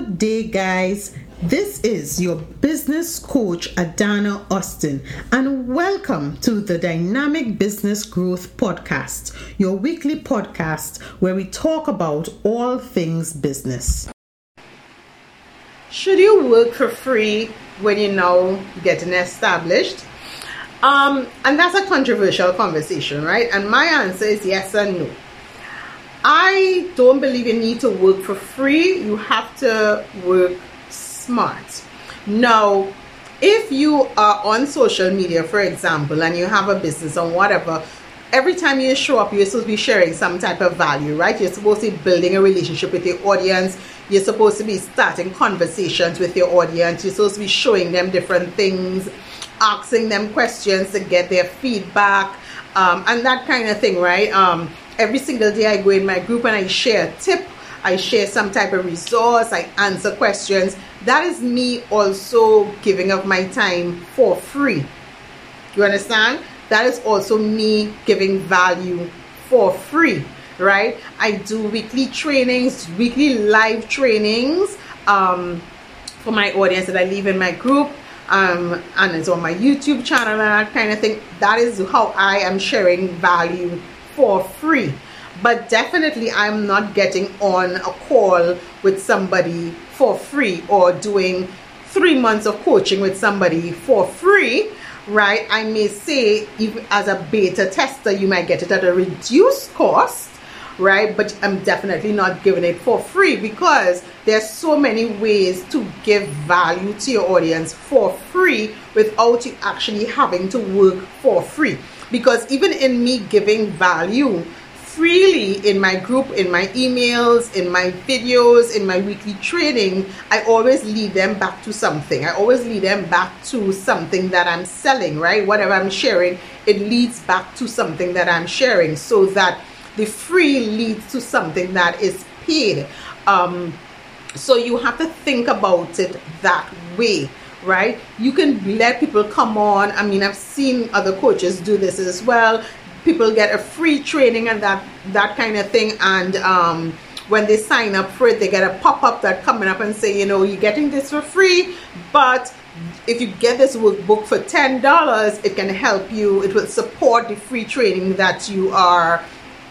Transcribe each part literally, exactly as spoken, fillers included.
Good day, guys. This is your business coach, Adana Austin, and welcome to the Dynamic Business Growth Podcast, your weekly podcast where we talk about all things business. Should you work for free when you're now getting established? Um, and that's a controversial conversation, right? And my answer is yes and no. I don't believe you need to work for free. You have to work smart. Now, if you are on social media, for example, and you have a business or whatever, every time you show up, you're supposed to be sharing some type of value, right? You're supposed to be building a relationship with your audience. You're supposed to be starting conversations with your audience. You're supposed to be showing them different things, asking them questions to get their feedback, um, and that kind of thing, right? Um, every single day I go in my group and I share a tip. I share some type of resource. I answer questions. That is me also giving of my time for free. You understand? That is also me giving value for free, right? I do weekly trainings, weekly live trainings um, for my audience that I leave in my group. Um, and it's on my YouTube channel and that kind of thing. That is how I am sharing value for free. But definitely I'm not getting on a call with somebody for free or doing three months of coaching with somebody for free, right? I may say, even as a beta tester, you might get it at a reduced cost, right? But I'm definitely not giving it for free because there's so many ways to give value to your audience for free without you actually having to work for free. Because even in me giving value freely in my group, in my emails, in my videos, in my weekly training, I always lead them back to something. I always lead them back to something that I'm selling, right? Whatever I'm sharing, it leads back to something that I'm sharing so that the free leads to something that is paid. Um, so you have to think about it that way, right? You can let people come on. I mean, I've seen other coaches do this as well. People get a free training and that that kind of thing, and um, when they sign up for it, they get a pop-up that coming up and say, you know, you're getting this for free, but if you get this workbook for ten dollars, it can help you. It will support the free training that you are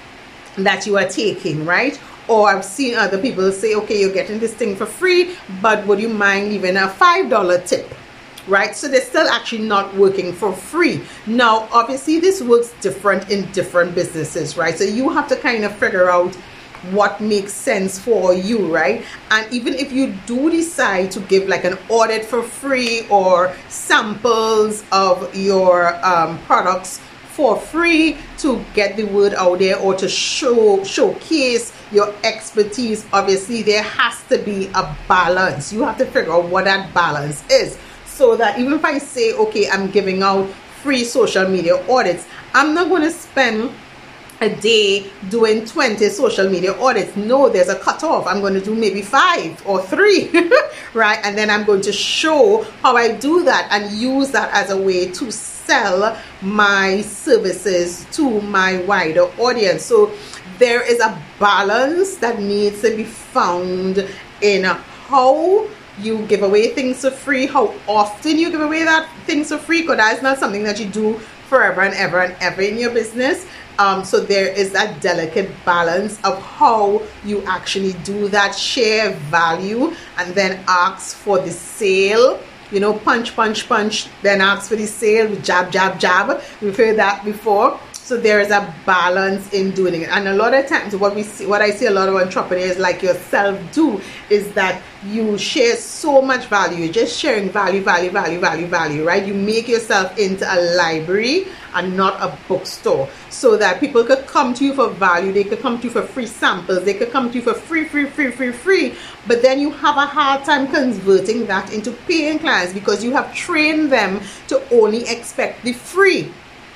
that you are taking, right? Or I've seen other people say, okay, you're getting this thing for free, but would you mind leaving a five dollar tip? Right? So they're still actually not working for free. Now, obviously, this works different in different businesses, right? So you have to kind of figure out what makes sense for you, right? And even if you do decide to give like an audit for free or samples of your um, products for free to get the word out there or to show showcase your expertise, obviously there has to be a balance. You have to figure out what that balance is. So that even if I say, okay, I'm giving out free social media audits, I'm not going to spend a day doing twenty social media audits. No, there's a cutoff. I'm going to do maybe five or three, right? And then I'm going to show how I do that and use that as a way to sell my services to my wider audience. So there is a balance that needs to be found in how you give away things for free, how often you give away that things for free, because that is not something that you do forever and ever and ever in your business. Um, so there is that delicate balance of how you actually do that, share value, and then ask for the sale. You know, punch, punch, punch, then ask for the sale, jab, jab, jab. We've heard that before. So there is a balance in doing it. And a lot of times what we see, what I see a lot of entrepreneurs like yourself do is that you share so much value. You're just sharing value, value, value, value, value, right? You make yourself into a library and not a bookstore so that people could come to you for value. They could come to you for free samples. They could come to you for free, free, free, free, free. But then you have a hard time converting that into paying clients because you have trained them to only expect the free.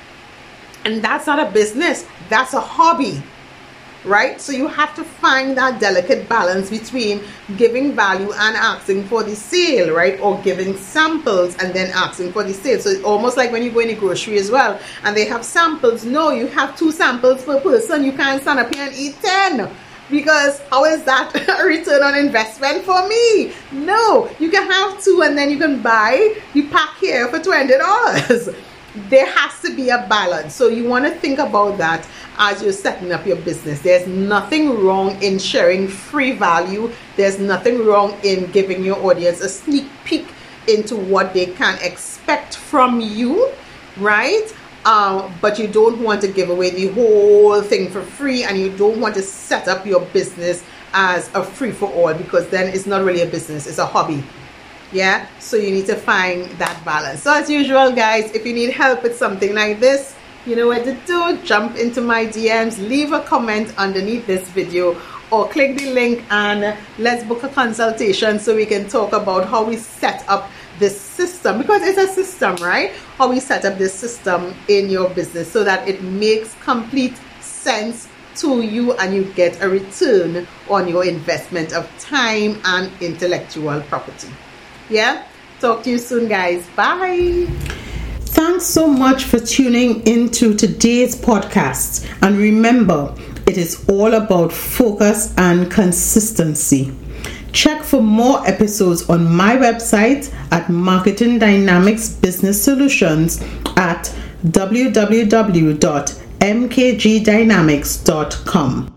And that's not a business, that's a hobby, right? So you have to find that delicate balance between giving value and asking for the sale, right? Or giving samples and then asking for the sale. So it's almost like when you go in the grocery as well and they have samples. No, you have two samples per person. You can't stand up here and eat ten, because how is that a return on investment for me? No, you can have two and then you can buy the pack here for twenty dollars. There has to be a balance. So you want to think about that as you're setting up your business. There's nothing wrong in sharing free value. There's nothing wrong in giving your audience a sneak peek into what they can expect from you, right? Uh, but you don't want to give away the whole thing for free, and you don't want to set up your business as a free-for-all, because then it's not really a business, it's a hobby. Yeah, so you need to find that balance. So as usual, guys, if you need help with something like this, you know what to do. Jump into my D Ms, leave a comment underneath this video, or click the link and let's book a consultation so we can talk about how we set up this system, because it's a system, right? How we set up this system in your business so that it makes complete sense to you and you get a return on your investment of time and intellectual property. Yeah, talk to you soon, guys. Bye. Thanks so much for tuning into today's podcast. And remember, it is all about focus and consistency. Check for more episodes on my website at Marketing Dynamics Business Solutions at w w w dot m k g dynamics dot com.